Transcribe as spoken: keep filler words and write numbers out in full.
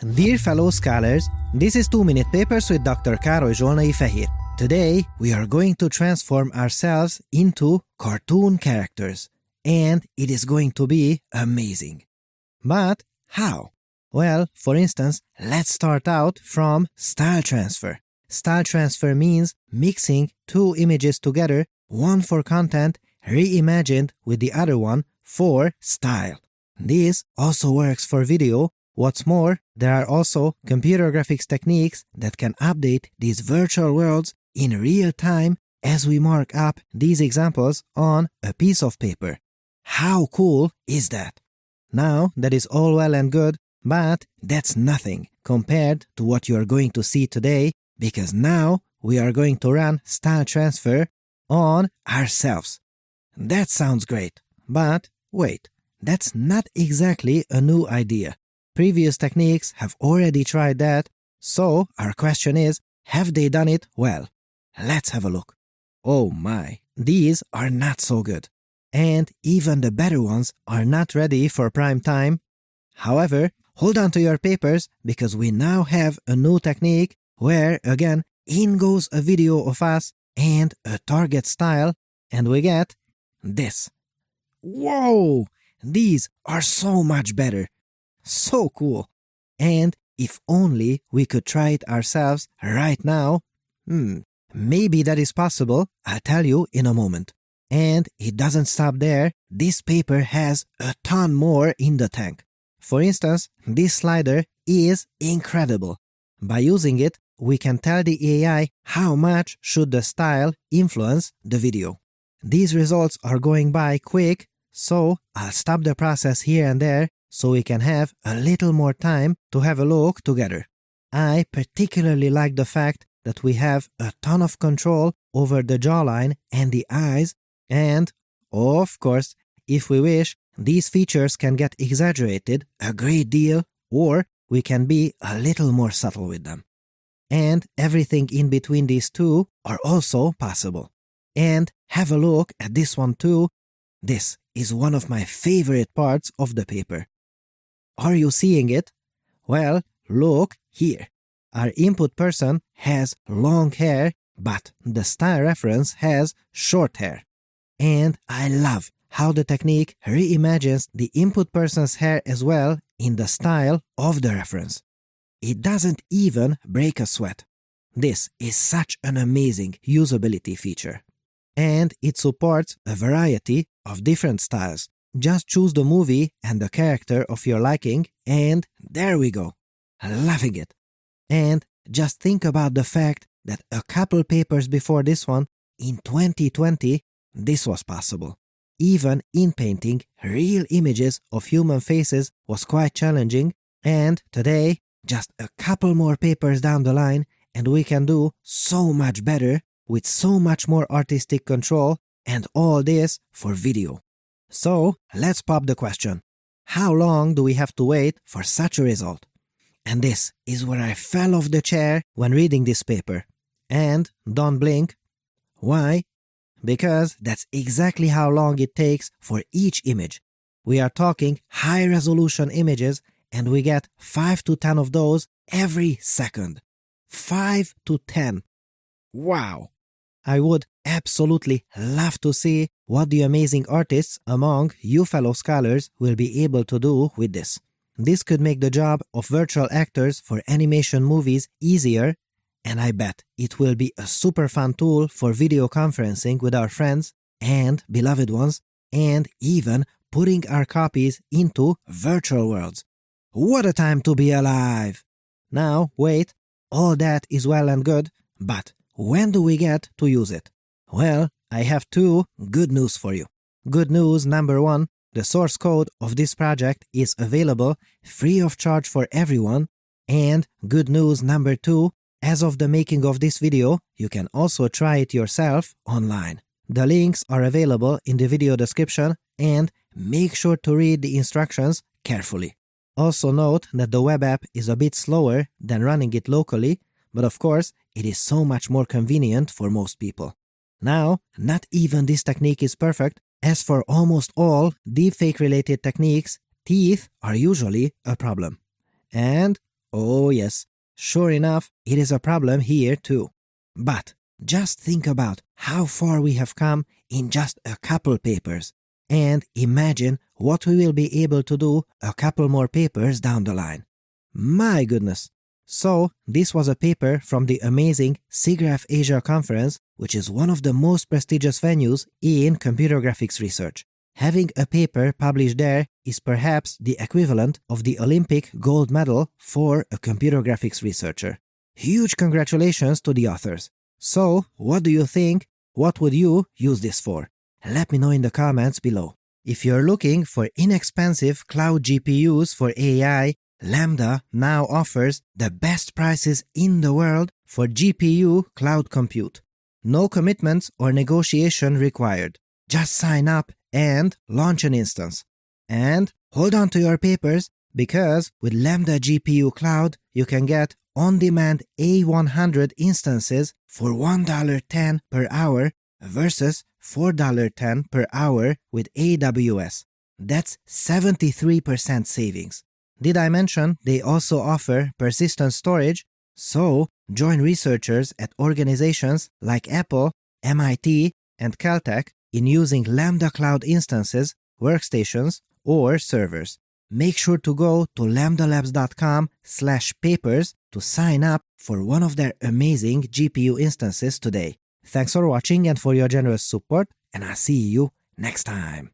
Dear fellow scholars, this is two minute Papers with Doctor Károly Zsolnai Fehér. Today, we are going to transform ourselves into cartoon characters, and it is going to be amazing. But how? Well, for instance, let's start out from style transfer. Style transfer means mixing two images together, one for content, reimagined with the other one for style. This also works for video. What's more, there are also computer graphics techniques that can update these virtual worlds in real time as we mark up these examples on a piece of paper. How cool is that? Now, that is all well and good, but that's nothing compared to what you are going to see today, because now we are going to run style transfer on ourselves. That sounds great, but wait, that's not exactly a new idea. Previous techniques have already tried that, so our question is, have they done it well? Let's have a look. Oh my, these are not so good. And even the better ones are not ready for prime time. However, hold on to your papers because we now have a new technique where, again, in goes a video of us and a target style, and we get this. Whoa! These are so much better. So cool. And if only we could try it ourselves right now. Hmm, maybe that is possible. I'll tell you in a moment. And it doesn't stop there. This paper has a ton more in the tank. For instance, this slider is incredible. By using it, we can tell the A I how much should the style influence the video. These results are going by quick, so I'll stop the process here and there so we can have a little more time to have a look together. I particularly like the fact that we have a ton of control over the jawline and the eyes, and, of course, if we wish, these features can get exaggerated a great deal, or we can be a little more subtle with them. And everything in between these two are also possible. And have a look at this one too. This is one of my favorite parts of the paper. Are you seeing it? Well, look here. Our input person has long hair, but the style reference has short hair. And I love how the technique reimagines the input person's hair as well in the style of the reference. It doesn't even break a sweat. This is such an amazing usability feature. And it supports a variety of different styles. Just choose the movie and the character of your liking, and there we go. Loving it. And just think about the fact that a couple papers before this one, in twenty twenty, this was possible. Even inpainting real images of human faces was quite challenging, and today, just a couple more papers down the line, and we can do so much better with so much more artistic control, and all this for video. So, let's pop the question. How long do we have to wait for such a result? And this is where I fell off the chair when reading this paper. And don't blink. Why? Because that's exactly how long it takes for each image. We are talking high-resolution images, and we get five to ten of those every second. five to ten. Wow! I would absolutely love to see what the amazing artists among you fellow scholars will be able to do with this. This could make the job of virtual actors for animation movies easier, and I bet it will be a super fun tool for video conferencing with our friends and beloved ones, and even putting our copies into virtual worlds. What a time to be alive! Now, wait, all that is well and good, but when do we get to use it? Well, I have two good news for you. Good news number one, the source code of this project is available free of charge for everyone. And good news number two, as of the making of this video, you can also try it yourself online. The links are available in the video description, and make sure to read the instructions carefully. Also note that the web app is a bit slower than running it locally, but of course, it is so much more convenient for most people. Now, not even this technique is perfect. As for almost all deepfake-related techniques, teeth are usually a problem. And Oh yes, sure enough, it is a problem here too. But just think about how far we have come in just a couple papers. And imagine what we will be able to do a couple more papers down the line. My goodness! So, this was a paper from the amazing SIGGRAPH Asia Conference, which is one of the most prestigious venues in computer graphics research. Having a paper published there is perhaps the equivalent of the Olympic gold medal for a computer graphics researcher. Huge congratulations to the authors. So, what do you think? What would you use this for? Let me know in the comments below. If you're looking for inexpensive cloud G P Us for A I, Lambda now offers the best prices in the world for G P U cloud compute. No commitments or negotiation required. Just sign up and launch an instance. And hold on to your papers, because with Lambda G P U Cloud, you can get on-demand A one hundred instances for one dollar and ten cents per hour versus four dollars and ten cents per hour with A W S. That's seventy-three percent savings. Did I mention they also offer persistent storage? So, join researchers at organizations like Apple, M I T, and Caltech in using Lambda Cloud instances, workstations, or servers. Make sure to go to lambdalabs.com slash papers to sign up for one of their amazing G P U instances today. Thanks for watching and for your generous support, and I'll see you next time.